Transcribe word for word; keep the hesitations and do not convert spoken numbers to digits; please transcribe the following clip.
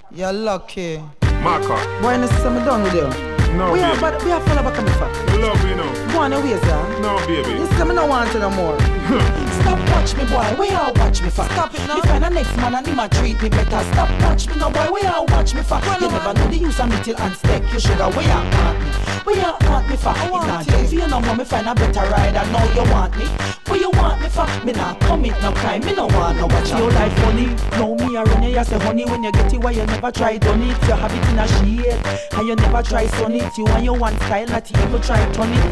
You're lucky. Marker. Boy, you see me done with you. No, we baby. Are, but we are follow back on me for. We love you now. Go on away, sir. No, baby. You see me no want you no more. Stop watch me, boy. Where you watch me for? Stop it now. Me find a next man and him a treat me better. Stop watch me, no boy. Where you watch me for? You never know the use of me till and stick. You sugar. Where you want me? Where you want me for? It's not if you no more. Me find a better rider. Now you want me? Where you want me for? Me not commit no crime. Me no want no watch your life funny. Know me a run you say honey when you get it. Why you never try done it? You have it in a shade and you never try sun it. You want your one style, not even try turn it.